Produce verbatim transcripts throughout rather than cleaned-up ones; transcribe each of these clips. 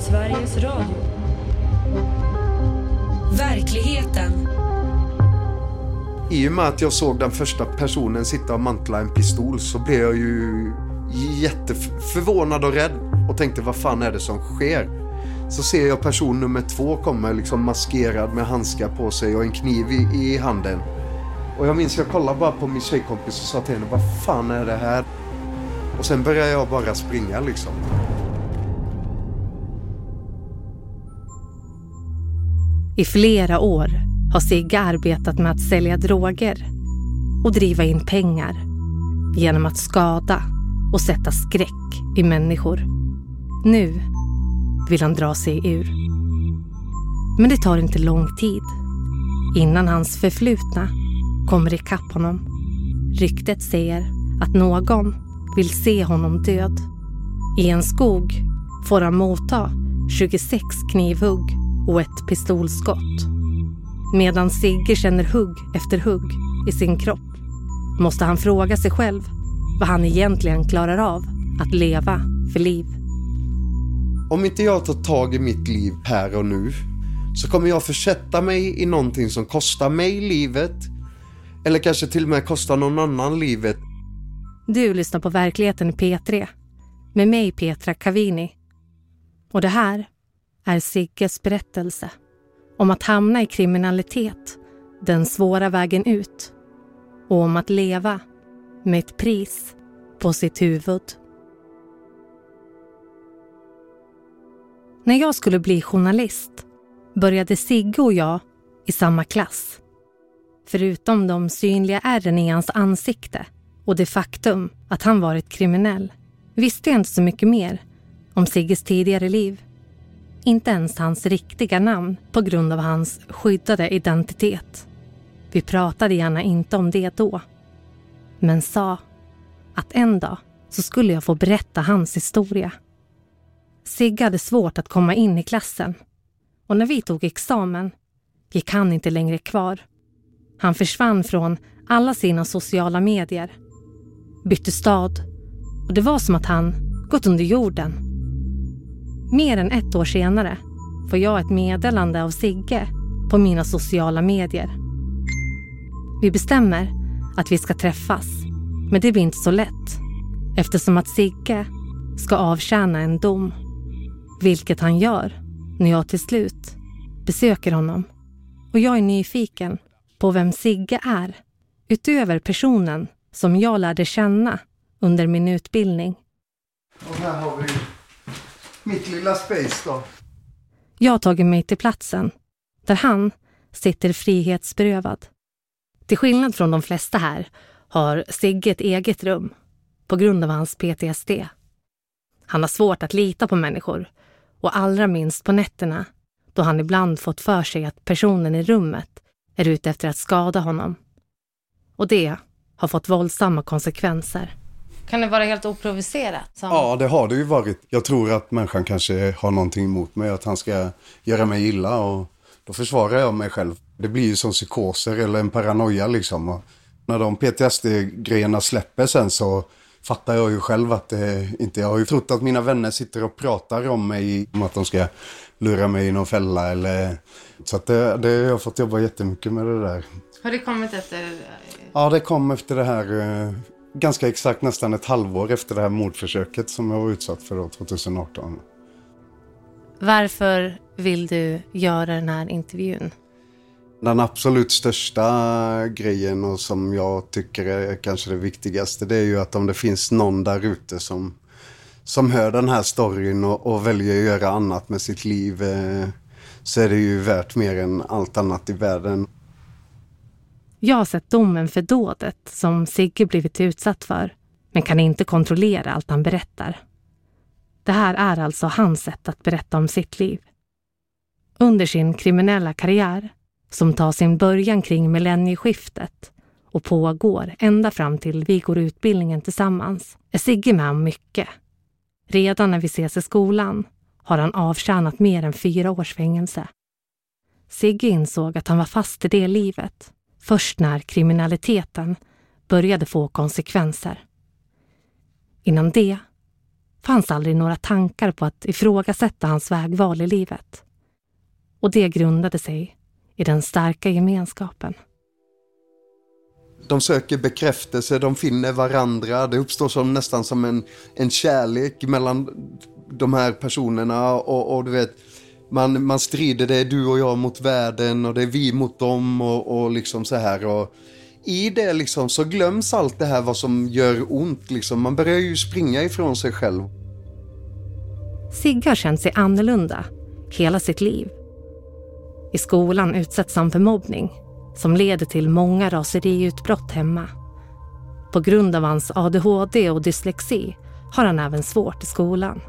Sveriges Radio. Verkligheten. I och med att jag såg den första personen sitta och mantla en pistol så blev jag ju jätteförvånad och rädd och tänkte, vad fan är det som sker? Så ser jag person nummer två kommer liksom maskerad med handskar på sig och en kniv i, i handen. Och jag minns jag kollade bara på min tjejkompis och sa till henne, vad fan är det här? Och sen började jag bara springa liksom. I flera år har Sigge arbetat med att sälja droger och driva in pengar genom att skada och sätta skräck i människor. Nu vill han dra sig ur. Men det tar inte lång tid innan hans förflutna kommer ikapp honom. Ryktet säger att någon vill se honom död. I en skog får han motta tjugosex knivhugg och ett pistolskott. Medan Sigge känner hugg efter hugg i sin kropp måste han fråga sig själv vad han egentligen klarar av att leva för liv. Om inte jag tar tag i mitt liv här och nu så kommer jag försätta mig i någonting som kostar mig livet eller kanske till och med kostar någon annan livet. Du lyssnar på Verkligheten i P tre med mig Petra Cavini. Och det här är Sigges berättelse om att hamna i kriminalitet, den svåra vägen ut, och om att leva med ett pris på sitt huvud. När jag skulle bli journalist började Sigge och jag i samma klass. Förutom de synliga ärren i hans ansikte och det faktum att han varit kriminell visste jag inte så mycket mer om Sigges tidigare liv. Inte ens hans riktiga namn på grund av hans skyddade identitet. Vi pratade gärna inte om det då. Men sa att en dag så skulle jag få berätta hans historia. Sigge hade svårt att komma in i klassen. Och när vi tog examen gick han inte längre kvar. Han försvann från alla sina sociala medier. Bytte stad. Och det var som att han gått under jorden. Mer än ett år senare får jag ett meddelande av Sigge på mina sociala medier. Vi bestämmer att vi ska träffas, men det blir inte så lätt eftersom att Sigge ska avtjäna en dom. Vilket han gör när jag till slut besöker honom. Och jag är nyfiken på vem Sigge är utöver personen som jag lärde känna under min utbildning. Och här har vi mitt lilla space då. Jag har tagit mig till platsen där han sitter frihetsberövad. Till skillnad från de flesta här har Sigge ett eget rum på grund av hans P T S D. Han har svårt att lita på människor och allra minst på nätterna då han ibland fått för sig att personen i rummet är ute efter att skada honom. Och det har fått våldsamma konsekvenser. Kan det vara helt oprovocerat? Som... Ja, det har det ju varit. Jag tror att människan kanske har någonting emot mig, att han ska göra mig illa, och då försvarar jag mig själv. Det blir ju som psykoser eller en paranoia liksom. Och när de P T S D-grejerna släpper sen så fattar jag ju själv att det inte... Jag har ju trott att mina vänner sitter och pratar om mig, om att de ska lura mig i någon fälla eller... Så att det, det jag har fått jobba jättemycket med det där. Har det kommit efter... Ja, det kom efter det här... Ganska exakt nästan ett halvår efter det här mordförsöket som jag var utsatt för då, tjugoarton. Varför vill du göra den här intervjun? Den absolut största grejen och som jag tycker är kanske det viktigaste, det är ju att om det finns någon där ute som, som hör den här storyn och, och väljer att göra annat med sitt liv, eh, så är det ju värt mer än allt annat i världen. Jag har sett domen för dådet som Sigge blivit utsatt för, men kan inte kontrollera allt han berättar. Det här är alltså hans sätt att berätta om sitt liv. Under sin kriminella karriär, som tar sin början kring millennieskiftet och pågår ända fram till vi går utbildningen tillsammans, är Sigge med om mycket. Redan när vi ses i skolan har han avtjänat mer än fyra års fängelse. Sigge insåg att han var fast i det livet först när kriminaliteten började få konsekvenser. Innan det fanns aldrig några tankar på att ifrågasätta hans vägval i livet. Och det grundade sig i den starka gemenskapen. De söker bekräftelse, de finner varandra. Det uppstår som, nästan som en, en kärlek mellan de här personerna. Och, och du vet, man, man strider, det är du och jag mot världen och det är vi mot dem och, och liksom så här. Och i det liksom så glöms allt det här vad som gör ont. Liksom. Man börjar ju springa ifrån sig själv. Sigge har känt sig annorlunda hela sitt liv. I skolan utsätts han för mobbning som leder till många raseriutbrott hemma. På grund av hans A D H D och dyslexi har han även svårt i skolan.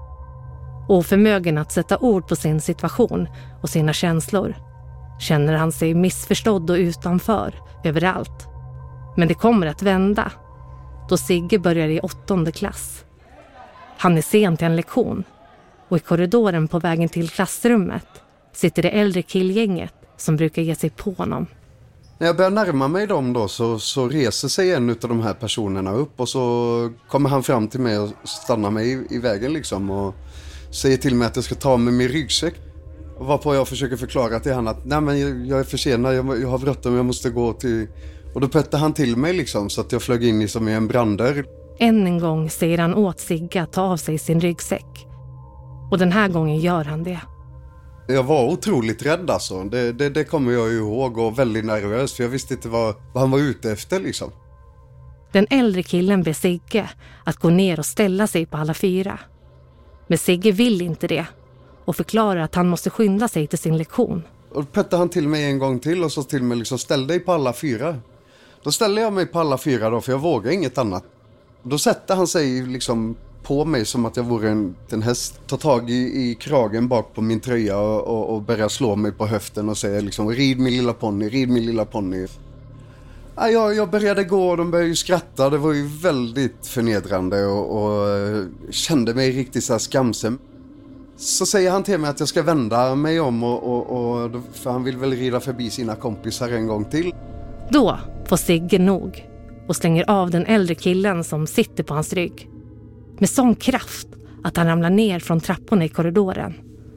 Oförmögen att sätta ord på sin situation och sina känslor känner han sig missförstådd och utanför överallt. Men det kommer att vända då Sigge börjar i åttonde klass. Han är sen till en lektion och i korridoren på vägen till klassrummet sitter det äldre killgänget som brukar ge sig på honom. När jag börjar närma mig dem då så, så reser sig en av de här personerna upp och så kommer han fram till mig och stannar mig i, i vägen liksom och säger till mig att jag ska ta med min ryggsäck. Och varpå jag försöker förklara till han att nej men jag, jag är försenad, jag, jag har bråttom, jag måste gå till... Och då pötte han till mig liksom så att jag flög in i som i en branddörr. Än en gång säger han åt Sigge att ta av sig sin ryggsäck. Och den här gången gör han det. Jag var otroligt rädd alltså. Det, det, det kommer jag ihåg och väldigt nervös för jag visste inte vad, vad han var ute efter liksom. Den äldre killen ber Sigge att gå ner och ställa sig på alla fyra. Men Sigge vill inte det och förklarar att han måste skynda sig till sin lektion. Och då pötte han till mig en gång till och så till mig liksom ställ dig på alla fyra. Då ställde jag mig på alla fyra då för jag vågar inget annat. Då sätter han sig liksom på mig som att jag vore en, en häst. Tar tag i, i kragen bak på min tröja och, och, och börjar slå mig på höften och säger liksom rid min lilla ponny, rid min lilla ponny. Ja, jag, jag började gå och de började ju skratta. Det var ju väldigt förnedrande och, och kände mig riktigt så här skamsen. Så säger han till mig att jag ska vända mig om och, och, och för han vill väl rida förbi sina kompisar en gång till. Då får Sigge nog och slänger av den äldre killen som sitter på hans rygg. Med sån kraft att han ramlar ner från trapporna i korridoren.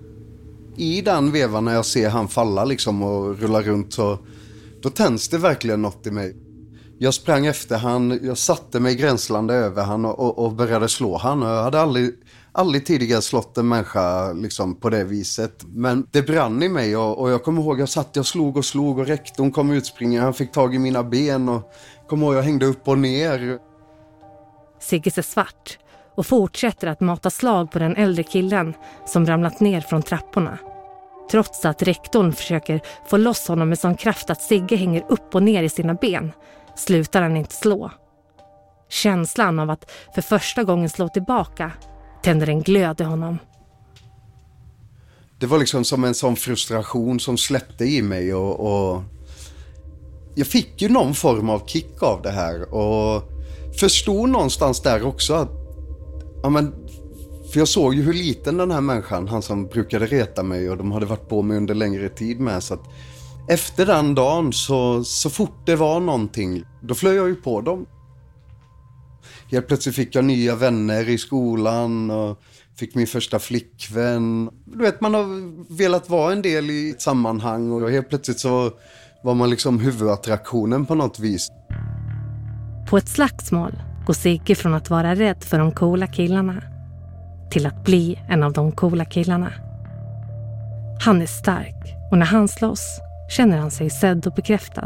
I den vevan när jag ser han falla liksom och rulla runt så då tänds det verkligen något i mig. Jag sprang efter han, jag satte mig gränslande över han och, och, och började slå han. Jag hade aldrig, aldrig tidigare slått en människa liksom på det viset. Men det brann i mig och, och jag kommer ihåg jag satt, jag slog och slog och rektorn kom utspringa. Han fick tag i mina ben och kommer ihåg jag hängde upp och ner. Sigge ser svart och fortsätter att mata slag på den äldre killen som ramlat ner från trapporna. Trots att rektorn försöker få loss honom med sån kraft att Sigge hänger upp och ner i sina ben slutar han inte slå. Känslan av att för första gången slå tillbaka tänder en glöd i honom. Det var liksom som en sån frustration som släppte i mig och, och jag fick ju någon form av kick av det här och förstod någonstans där också att ja, men, för jag såg ju hur liten den här människan, han som brukade reta mig och de hade varit på mig under längre tid med så att efter den dagen så, så fort det var någonting, då flög jag ju på dem. Helt plötsligt fick jag nya vänner i skolan och fick min första flickvän. Du vet, man har velat vara en del i ett sammanhang och helt plötsligt så var man liksom huvudattraktionen på något vis. På ett slagsmål går Sigge från att vara rädd för de coola killarna till att bli en av de coola killarna. Han är stark och när han slåss känner han sig sedd och bekräftad.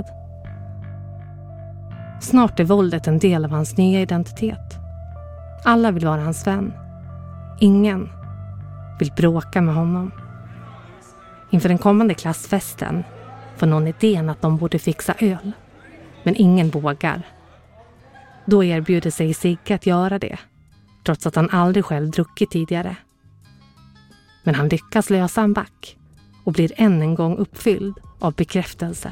Snart är våldet en del av hans nya identitet. Alla vill vara hans vän. Ingen vill bråka med honom. Inför den kommande klassfesten får någon idén att de borde fixa öl. Men ingen vågar. Då erbjuder sig Sigge att göra det, trots att han aldrig själv druckit tidigare. Men han lyckas lösa en back och blir än en gång uppfylld av bekräftelse.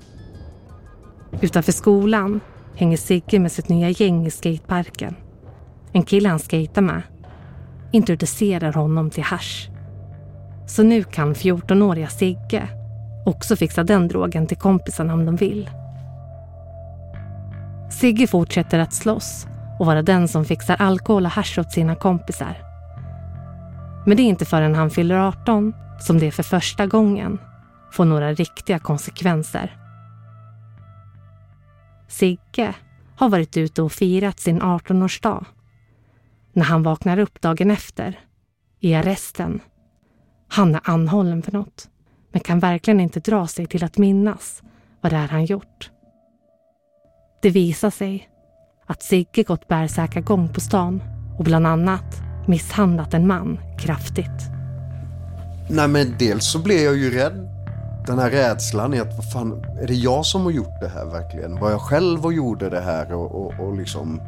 Utanför skolan hänger Sigge med sitt nya gäng i skateparken. En kille han skater med introducerar honom till hasch. Så nu kan fjortonåriga Sigge också fixa den drogen till kompisarna om de vill. Sigge fortsätter att slåss och vara den som fixar alkohol och hasch åt sina kompisar. Men det är inte förrän han fyller arton som det för första gången får några riktiga konsekvenser. Sigge har varit ute och firat sin artonårsdag. När han vaknar upp dagen efter, i arresten. Han är anhållen för något, men kan verkligen inte dra sig till att minnas vad det är han gjort. Det visar sig att Sigge gått bärsäkra gång på stan och bland annat misshandlat en man kraftigt. Nej, men dels så blev jag ju rädd. Den här rädslan är att vad fan, är det jag som har gjort det här verkligen? Var jag själv och gjorde det här och, och, och liksom...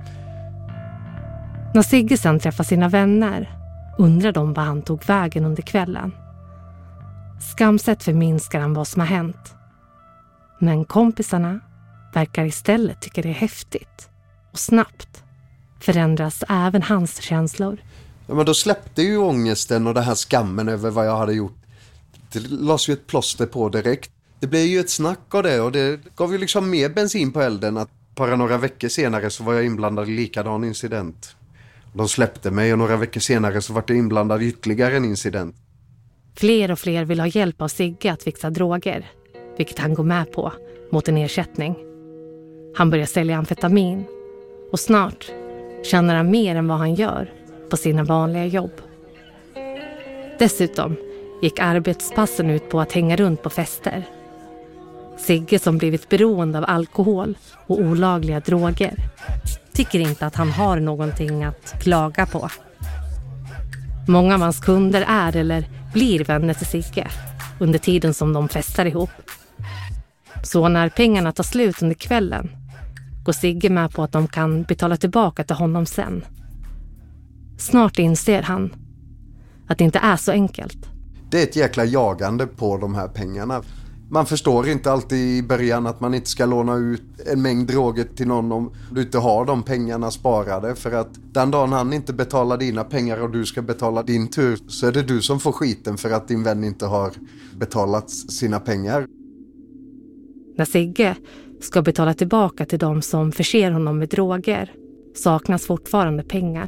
När Sigge sen träffar sina vänner undrar de vad han tog vägen under kvällen. Skamset förminskar han vad som har hänt. Men kompisarna verkar istället tycka det är häftigt. Och snabbt förändras även hans känslor. Ja, men då släppte ju ångesten och det här skammen över vad jag hade gjort. Det lades ju ett plåster på direkt. Det blev ju ett snack av det och det gav ju liksom mer bensin på elden att bara några veckor senare så var jag inblandad i likadan incident. De släppte mig och några veckor senare så var det inblandad i ytterligare en incident. Fler och fler vill ha hjälp av Sigge att fixa droger, vilket han går med på mot en ersättning. Han börjar sälja amfetamin och snart tjänar han mer än vad han gör på sina vanliga jobb. Dessutom gick arbetspassen ut på att hänga runt på fester. Sigge, som blivit beroende av alkohol och olagliga droger, tycker inte att han har någonting att klaga på. Många av hans kunder är eller blir vänner till Sigge under tiden som de festar ihop. Så när pengarna tar slut under kvällen går Sigge med på att de kan betala tillbaka till honom sen. Snart inser han att det inte är så enkelt. Det är ett jäkla jagande på de här pengarna. Man förstår inte alltid i början att man inte ska låna ut en mängd droger till någon om du inte har de pengarna sparade. För att den dagen han inte betalar dina pengar och du ska betala din tur så är det du som får skiten för att din vän inte har betalat sina pengar. När Sigge ska betala tillbaka till de som förser honom med droger saknas fortfarande pengar.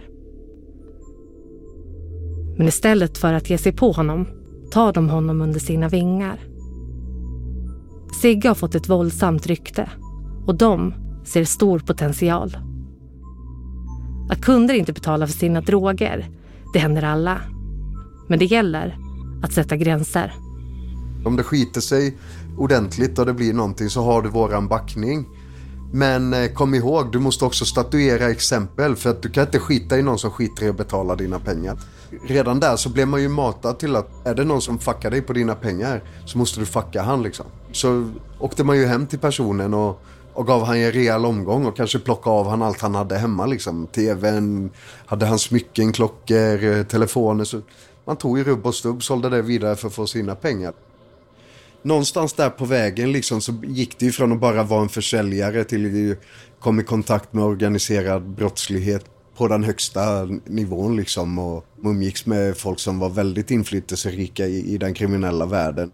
Men istället för att ge sig på honom tar de honom under sina vingar. Sigge har fått ett våldsamt rykte och de ser stor potential. Att kunder inte betalar för sina droger, det händer alla. Men det gäller att sätta gränser. Om det skiter sig ordentligt och det blir någonting så har du våran backning. Men eh, kom ihåg, du måste också statuera exempel för att du kan inte skita i någon som skiter i att betala dina pengar. Redan där så blev man ju matad till att är det någon som fuckar dig på dina pengar så måste du fucka han liksom. Så åkte man ju hem till personen och, och gav han en rejäl omgång och kanske plocka av han allt han hade hemma liksom. Tvn, hade han smycken, klockor, telefoner. Så man tog ju rubb och stubb, sålde det vidare för att få sina pengar. Någonstans där på vägen liksom så gick det ju från att bara vara en försäljare till att komma i kontakt med organiserad brottslighet på den högsta nivån liksom och umgicks med folk som var väldigt inflytelserika i, i den kriminella världen.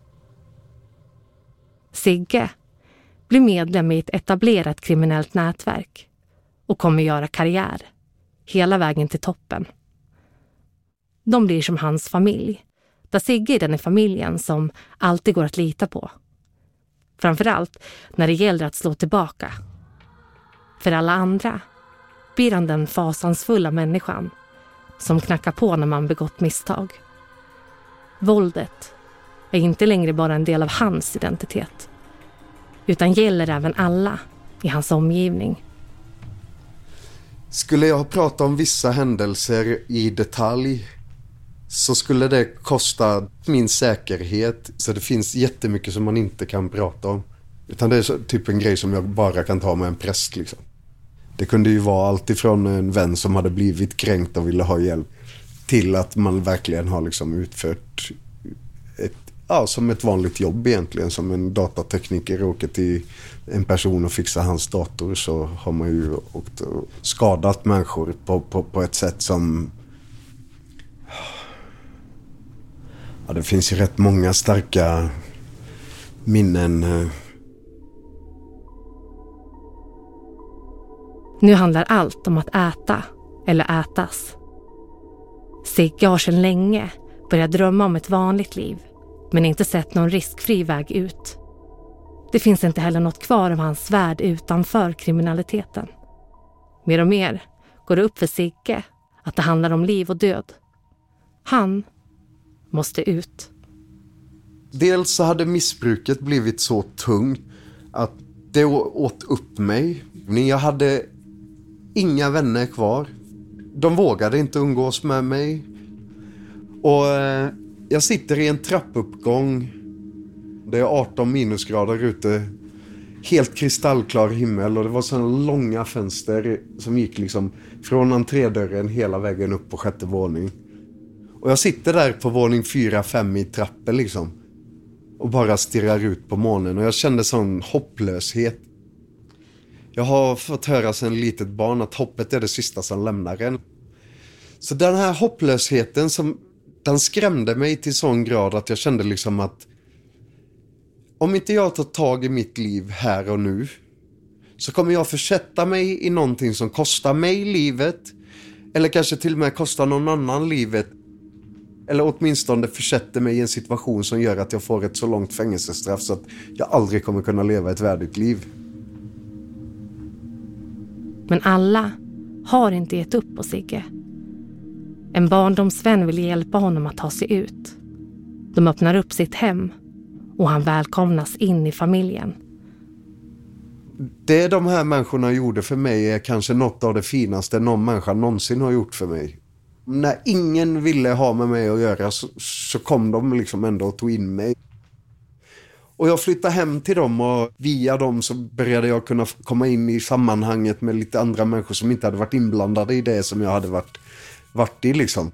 Sigge blir medlem i ett etablerat kriminellt nätverk och kommer göra karriär hela vägen till toppen. De blir som hans familj, där Sigge är den i familjen som alltid går att lita på. Framförallt när det gäller att slå tillbaka. För alla andra blir han den fasansfulla människan som knackar på när man begått misstag. Våldet är inte längre bara en del av hans identitet, utan gäller även alla i hans omgivning. Skulle jag prata om vissa händelser i detalj så skulle det kosta min säkerhet. Så det finns jättemycket som man inte kan prata om. Utan det är så, typ en grej som jag bara kan ta med en präst liksom. Det kunde ju vara allt ifrån en vän som hade blivit kränkt och ville ha hjälp till att man verkligen har liksom utfört ett, ja, som ett vanligt jobb egentligen. Som en datatekniker åker till en person och fixar hans dator så har man ju åkt och skadat människor på, på, på ett sätt som... Ja, det finns ju rätt många starka minnen. Nu handlar allt om att äta eller ätas. Sigge har sedan länge börjat drömma om ett vanligt liv, men inte sett någon riskfri väg ut. Det finns inte heller något kvar av hans värld utanför kriminaliteten. Mer och mer går det upp för Sigge att det handlar om liv och död. Han måste ut. Dels så hade missbruket blivit så tungt att det åt upp mig. Jag hade inga vänner kvar. De vågade inte umgås med mig. Och eh, jag sitter i en trappuppgång. Det är arton minusgrader ute. Helt kristallklar himmel. Och det var sådana långa fönster som gick liksom från entrédörren hela vägen upp på sjätte våning. Och jag sitter där på våning fyra, fem i trappen liksom. Och bara stirrar ut på månen. Och jag kände sån hopplöshet. Jag har fått höra sedan litet barn att hoppet är det sista som lämnar en. Så den här hopplösheten som, den skrämde mig till sån grad att jag kände liksom att om inte jag tar tag i mitt liv här och nu så kommer jag försätta mig i någonting som kostar mig livet eller kanske till och med kostar någon annan livet. Eller åtminstone försätter mig i en situation som gör att jag får ett så långt fängelsestraff så att jag aldrig kommer kunna leva ett värdigt liv. Men alla har inte gett upp på Sigge. En barndomsvän vill hjälpa honom att ta sig ut. De öppnar upp sitt hem och han välkomnas in i familjen. Det de här människorna gjorde för mig är kanske något av det finaste någon människa någonsin har gjort för mig. När ingen ville ha med mig att göra så, så kom de liksom ändå och tog in mig. Och jag flyttade hem till dem och via dem så började jag kunna komma in i sammanhanget med lite andra människor som inte hade varit inblandade i det som jag hade varit, varit i liksom.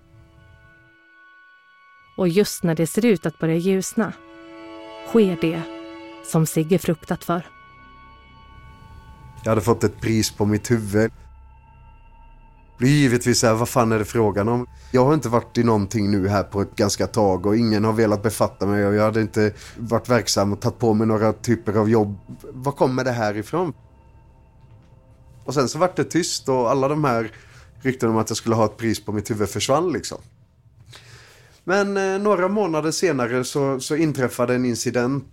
Och just när det ser ut att börja ljusna sker det som Sigge fruktat för. Jag hade fått ett pris på mitt huvud. Det blir givetvis så här, vad fan är det frågan om? Jag har inte varit i någonting nu här på ett ganska tag och ingen har velat befatta mig och jag hade inte varit verksam och tagit på mig några typer av jobb. Var kommer det här ifrån? Och sen så var det tyst och alla de här rykten om att jag skulle ha ett pris på mitt huvud försvann liksom. Men eh, några månader senare så, så inträffade en incident.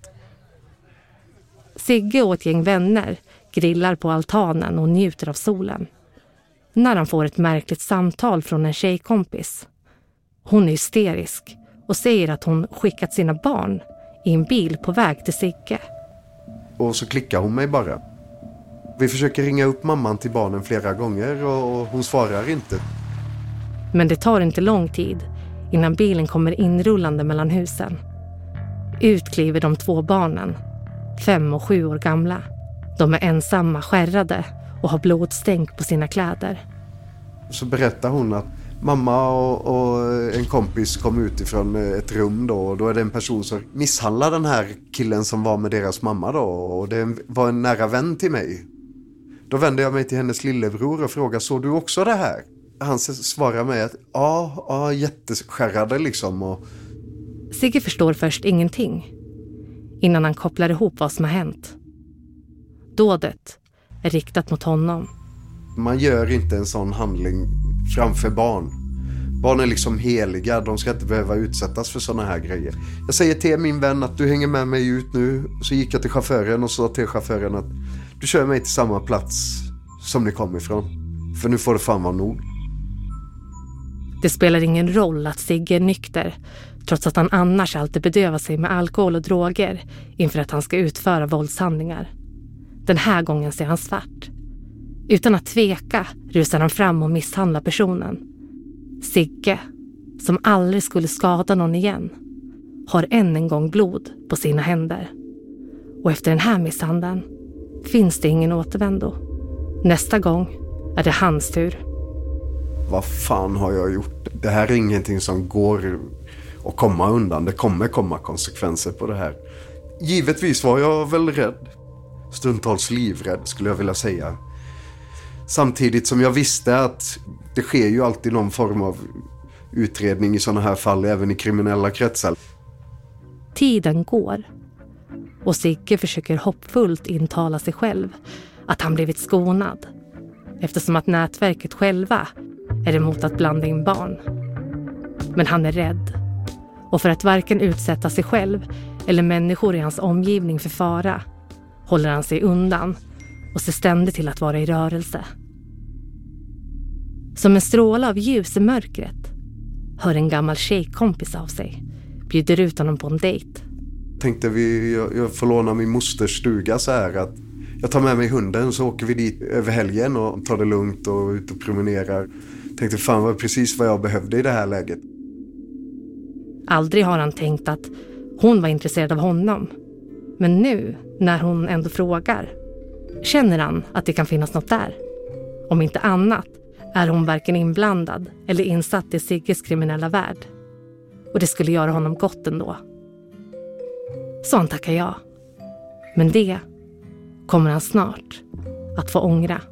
Sigge och ett gäng vänner grillar på altanen och njuter av solen. När han får ett märkligt samtal från en tjejkompis. Hon är hysterisk och säger att hon skickat sina barn i en bil på väg till Sigge. Och så klickar hon mig bara. Vi försöker ringa upp mamman till barnen flera gånger och hon svarar inte. Men det tar inte lång tid innan bilen kommer inrullande mellan husen. Ut kliver de två barnen, fem och sju år gamla. De är ensamma, skärrade och har blodstänk på sina kläder. Så berättar hon att mamma och, och en kompis kom ut ifrån ett rum då. Och då är det en person som misshandlar den här killen som var med deras mamma då. Och det var en nära vän till mig. Då vände jag mig till hennes lillebror och frågade, såg du också det här? Han svarar mig att ja, ja jätteskärrade liksom. Och... Sigge förstår först ingenting innan han kopplar ihop vad som har hänt. Dådet är riktat mot honom. Man gör inte en sån handling framför barn. Barn är liksom heliga, de ska inte behöva utsättas för såna här grejer. Jag säger till min vän att du hänger med mig ut nu. Så gick jag till chauffören och sa till chauffören att du kör mig till samma plats som ni kom ifrån. För nu får det fan vara nog. Det spelar ingen roll att Sigge är nykter, trots att han annars alltid bedövar sig med alkohol och droger inför att han ska utföra våldshandlingar. Den här gången ser han svart. Utan att tveka rusar han fram och misshandlar personen. Sigge, som aldrig skulle skada någon igen, har än en gång blod på sina händer. Och efter den här misshandeln finns det ingen återvändo. Nästa gång är det hans tur. Vad fan har jag gjort? Det här är ingenting som går att komma undan. Det kommer komma konsekvenser på det här. Givetvis var jag väl rädd. Stundtals livrädd skulle jag vilja säga. Samtidigt som jag visste att det sker ju alltid någon form av utredning i sådana här fall, även i kriminella kretsar. Tiden går och Sigge försöker hoppfullt intala sig själv att han blivit skonad. eftersom att nätverket själva är emot att blanda in barn. Men han är rädd. Och för att varken utsätta sig själv eller människor i hans omgivning för fara håller han sig undan och ser ständigt till att vara i rörelse. Som en stråle av ljus i mörkret hör en gammal tjejkompis av sig, bjuder ut honom på en dejt. Tänkte vi, jag, jag får låna min mosters stuga så här att jag tar med mig hunden så åker vi dit över helgen och tar det lugnt och ut och promenerar. Tänkte fan var precis vad jag behövde i det här läget. Aldrig har han tänkt att hon var intresserad av honom. Men nu, när hon ändå frågar, känner han att det kan finnas något där. Om inte annat är hon varken inblandad eller insatt i Sigges kriminella värld. Och det skulle göra honom gott ändå. Så han tackar ja. Men det kommer han snart att få ångra.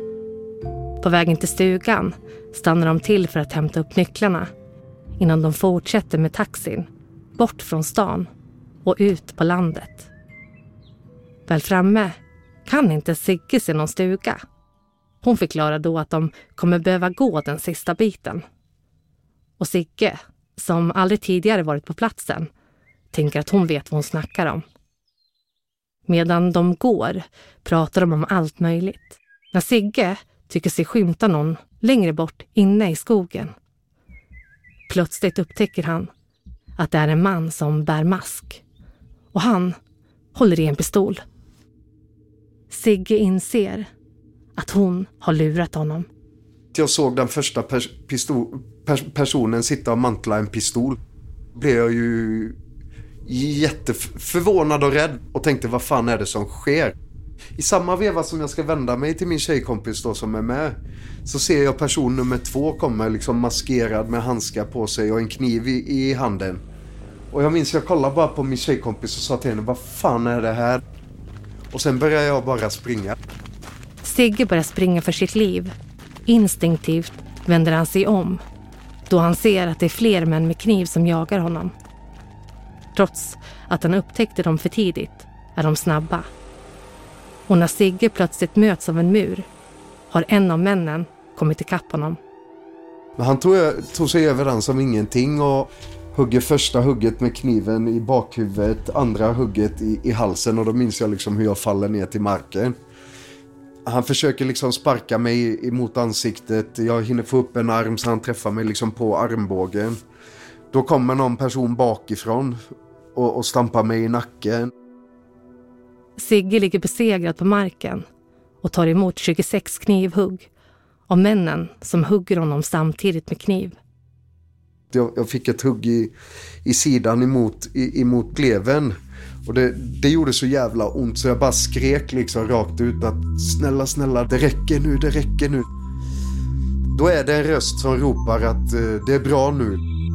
På vägen till stugan stannar de till för att hämta upp nycklarna innan de fortsätter med taxin bort från stan och ut på landet. Väl framme kan inte Sigge se någon stuga. Hon förklarar då att de kommer behöva gå den sista biten. Och Sigge, som aldrig tidigare varit på platsen, tänker att hon vet vad hon snackar om. Medan de går pratar de om allt möjligt. När Sigge tycker sig skymta någon längre bort inne i skogen. Plötsligt upptäcker han att det är en man som bär mask. Och han håller i en pistol. Sigge inser att hon har lurat honom. Jag såg den första pers- pistol- pers- personen sitta och mantla en pistol. Blev jag ju jätteförvånad och rädd och tänkte vad fan är det som sker? I samma veva som jag ska vända mig till min tjejkompis då som är med så ser jag person nummer två kommer liksom maskerad med handskar på sig och en kniv i, i handen. Och jag minns jag kollade bara på min tjejkompis och sa till henne vad fan är det här? Och sen började jag bara springa. Sigge börjar springa för sitt liv. Instinktivt vänder han sig om då han ser att det är fler män med kniv som jagar honom. Trots att han upptäckte dem för tidigt är de snabba. Och när Sigge plötsligt möts av en mur har en av männen kommit ikapp honom. Men han tog, tog sig över den som ingenting och hugger första hugget med kniven i bakhuvudet, andra hugget i, i halsen och då minns jag liksom hur jag faller ner till marken. Han försöker liksom sparka mig emot ansiktet, jag hinner få upp en arm så han träffar mig liksom på armbågen. Då kommer någon person bakifrån och, och stampar mig i nacken. Sigge ligger besegrad på marken och tar emot tjugosex knivhugg av männen som hugger honom samtidigt med kniv. Jag, jag fick ett hugg i, i sidan emot, i, emot levern och det, det gjorde så jävla ont så jag bara skrek liksom rakt ut att snälla, snälla, det räcker nu, det räcker nu. Då är det en röst som ropar att uh, det är bra nu.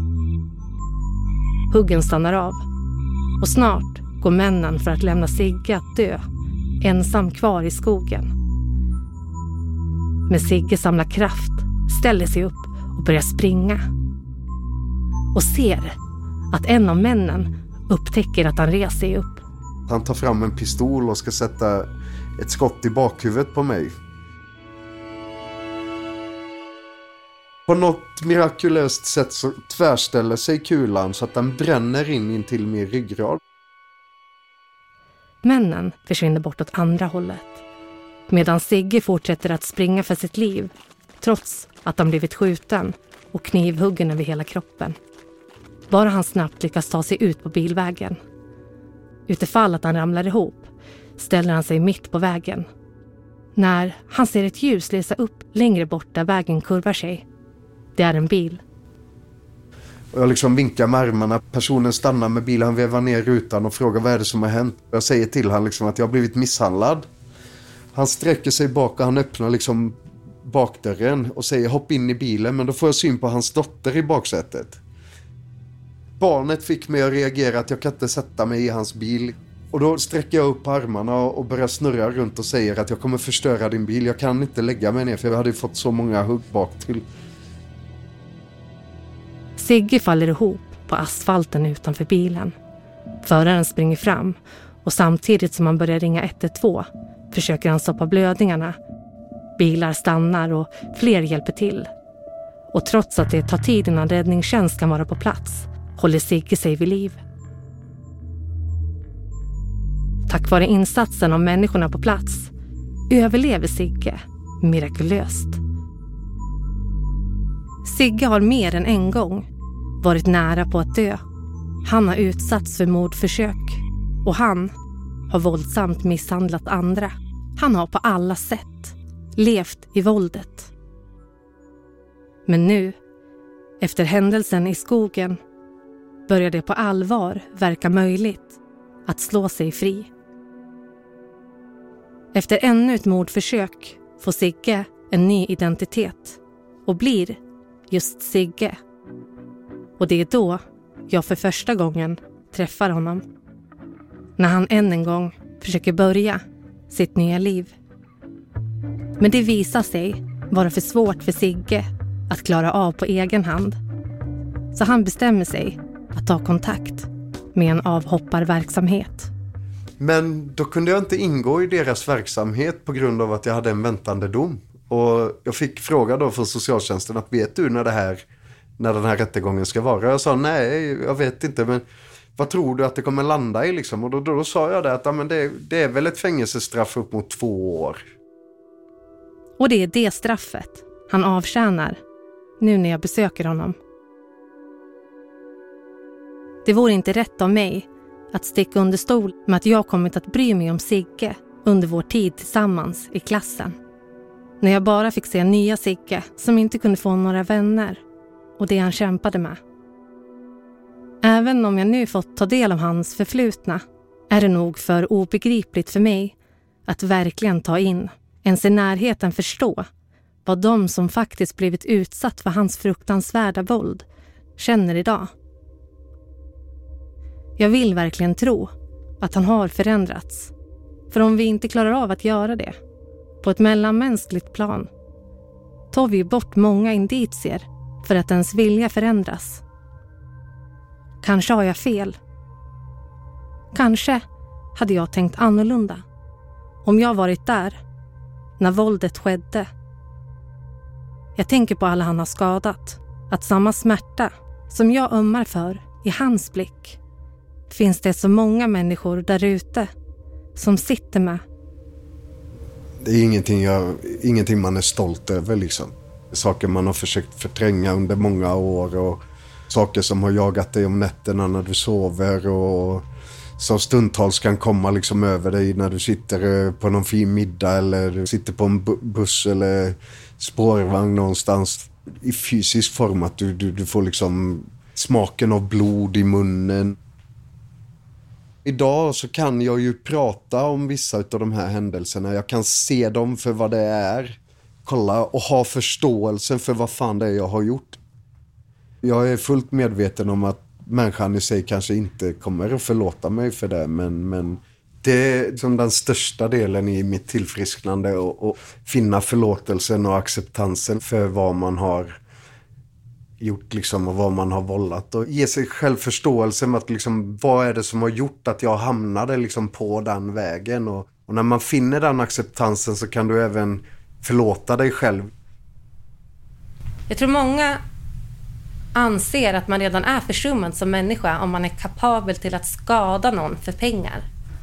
Huggen stannar av och snart går männen för att lämna Sigge att dö, ensam kvar i skogen. Men Sigge samlar kraft, ställer sig upp och börjar springa. Och ser att en av männen upptäcker att han reser sig upp. Han tar fram en pistol och ska sätta ett skott i bakhuvudet på mig. På något mirakulöst sätt så tvärställer sig kulan så att den bränner in, in till min ryggrad. Männen försvinner bort åt andra hållet. Medan Sigge fortsätter att springa för sitt liv. Trots att han blivit skjuten och knivhuggen över hela kroppen. Bara han snabbt lyckas ta sig ut på bilvägen. Utifall att han ramlar ihop ställer han sig mitt på vägen. När han ser ett ljus lysa upp längre bort där vägen kurvar sig. Det är en bil. Och jag liksom vinkar med armarna. Personen stannar med bilen, han vevar ner rutan och frågar vad är det som har hänt. Jag säger till han liksom att jag har blivit misshandlad. Han sträcker sig bak och han öppnar liksom bakdörren och säger hopp in i bilen. Men då får jag syn på hans dotter i baksätet. Barnet fick mig att reagera att jag kan inte sätta mig i hans bil. Och då sträcker jag upp armarna och börjar snurra runt och säger att jag kommer förstöra din bil. Jag kan inte lägga mig ner för jag hade fått så många hugg bak till. Sigge faller ihop på asfalten utanför bilen. Föraren springer fram och samtidigt som han börjar ringa ett ett två försöker han stoppa blödningarna. Bilar stannar och fler hjälper till. Och trots att det tar tid innan räddningstjänst kan vara på plats håller Sigge sig vid liv. Tack vare insatsen av människorna på plats överlever Sigge mirakulöst. Sigge har mer än en gång varit nära på att dö. Han har utsatts för mordförsök och han har våldsamt misshandlat andra. Han har på alla sätt levt i våldet. Men nu, efter händelsen i skogen, börjar det på allvar verka möjligt att slå sig fri. Efter ännu ett mordförsök får Sigge en ny identitet och blir just Sigge. Och det är då jag för första gången träffar honom. När han än en gång försöker börja sitt nya liv. Men det visar sig vara för svårt för Sigge att klara av på egen hand. Så han bestämmer sig att ta kontakt med en avhopparverksamhet. Men då kunde jag inte ingå i deras verksamhet på grund av att jag hade en väntande dom. Och jag fick fråga då från socialtjänsten att vet du när det här, när den här rättegången ska vara? Jag sa nej, jag vet inte, men vad tror du att det kommer landa i liksom? Och då, då, då sa jag det att ja, men det, det är väl ett fängelsestraff upp mot två år. Och det är det straffet han avtjänar nu när jag besöker honom. Det vore inte rätt av mig att sticka under stol med att jag kommit att bry mig om Sigge under vår tid tillsammans i klassen. När jag bara fick se nya Sigge som inte kunde få några vänner och det han kämpade med. Även om jag nu fått ta del av hans förflutna är det nog för obegripligt för mig att verkligen ta in, ens i närheten förstå vad de som faktiskt blivit utsatt för hans fruktansvärda våld känner idag. Jag vill verkligen tro att han har förändrats. För om vi inte klarar av att göra det på ett mellanmänskligt plan tar vi bort många indicier för att ens vilja förändras. Kanske har jag fel. Kanske hade jag tänkt annorlunda om jag varit där när våldet skedde. Jag tänker på alla han har skadat. Att samma smärta som jag ömmar för i hans blick finns det så många människor där ute som sitter med. Det är ingenting, jag, ingenting man är stolt över liksom. Saker man har försökt förtränga under många år och saker som har jagat dig om nätterna när du sover och som stundtals kan komma liksom över dig när du sitter på någon fin middag eller du sitter på en buss eller spårvagn någonstans i fysisk form, att du, du, du får liksom smaken av blod i munnen. Idag så kan jag ju prata om vissa av de här händelserna. Jag kan se dem för vad det är. Kolla och ha förståelsen för vad fan det är jag har gjort. Jag är fullt medveten om att människan i sig kanske inte kommer att förlåta mig för det. Men, men det är som den största delen i mitt tillfrisknande. Att finna förlåtelsen och acceptansen för vad man har gjort liksom, och vad man har vållat. Och ge sig själv förståelse med att liksom, vad är det som har gjort att jag hamnade liksom, på den vägen. Och, och när man finner den acceptansen så kan du även förlåta dig själv. Jag tror många anser att man redan är försummad som människa om man är kapabel till att skada någon för pengar.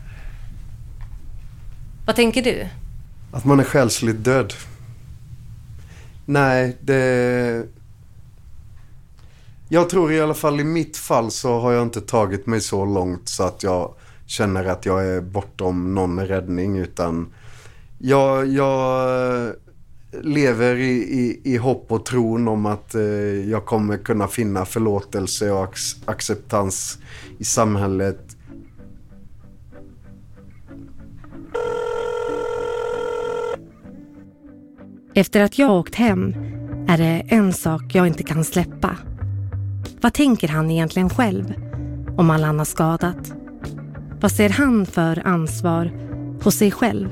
Vad tänker du? Att man är själsligt död. Nej, det... Jag tror i alla fall i mitt fall så har jag inte tagit mig så långt så att jag känner att jag är bortom någon räddning, utan jag, jag lever i, i, i hopp och tron om att eh, jag kommer kunna finna förlåtelse och ac- acceptans i samhället. Efter att jag åkt hem är det en sak jag inte kan släppa. Vad tänker han egentligen själv om alla han har skadat? Vad ser han för ansvar hos sig själv?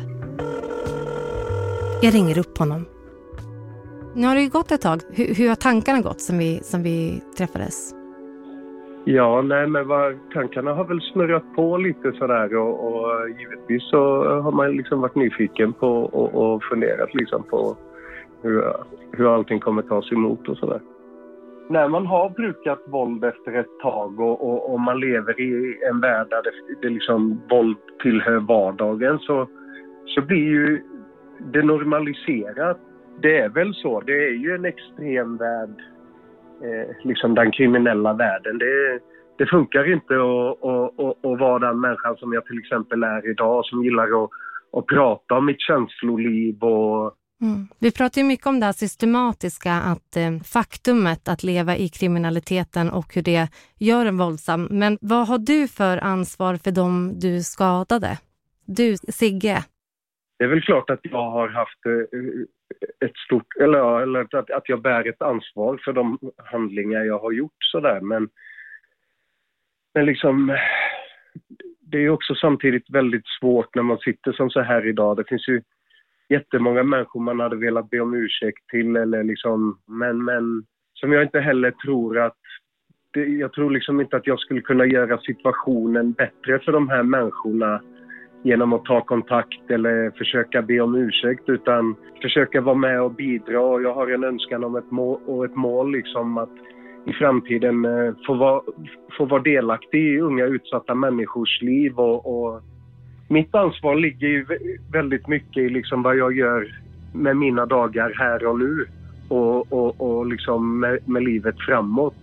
Jag ringer upp honom. Nu har det ju gått ett tag. Hur, hur har tankarna gått som vi, som vi träffades? Ja, nej, men vad, tankarna har väl snurrat på lite sådär och, och givetvis så har man liksom varit nyfiken på och, och funderat liksom på hur, hur allting kommer tas emot och sådär. När man har brukat våld efter ett tag och, och, och man lever i en värld där det, det liksom våld tillhör vardagen så, så blir ju det normaliserat. Det är väl så, det är ju en extrem värld. Eh, liksom den kriminella världen. Det, det funkar inte att, att, att, att vara den människan som jag till exempel är idag som gillar att, att prata om mitt känsloliv. Och... Mm. Vi pratar ju mycket om det här systematiska, att eh, faktumet att leva i kriminaliteten och hur det gör en våldsam. Men vad har du för ansvar för dem du skadade? Du, Sigge. Det är väl klart att jag har haft eh, ett stort, eller, eller att, att jag bär ett ansvar för de handlingar jag har gjort sådär, men men liksom det är också samtidigt väldigt svårt när man sitter som så här idag. Det finns ju jättemånga människor man hade velat be om ursäkt till eller liksom, men, men som jag inte heller tror att det, jag tror liksom inte att jag skulle kunna göra situationen bättre för de här människorna genom att ta kontakt eller försöka be om ursäkt, utan försöka vara med och bidra. Och jag har en önskan om ett mål, och ett mål liksom att i framtiden eh, få, vara, få vara delaktig i unga utsatta människors liv. Och, och mitt ansvar ligger ju väldigt mycket i liksom vad jag gör med mina dagar här och nu och, och, och liksom med, med livet framåt.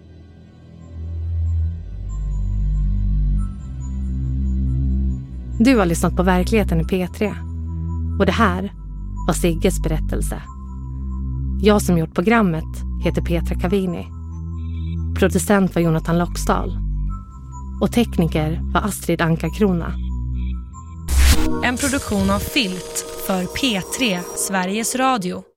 Du har lyssnat på Verkligheten i P tre. Och det här var Sigges berättelse. Jag som gjort programmet heter Petra Cavini. Producent var Jonathan Loxdal. Och tekniker var Astrid Anka-Krona. En produktion av Filt för P tre, Sveriges Radio.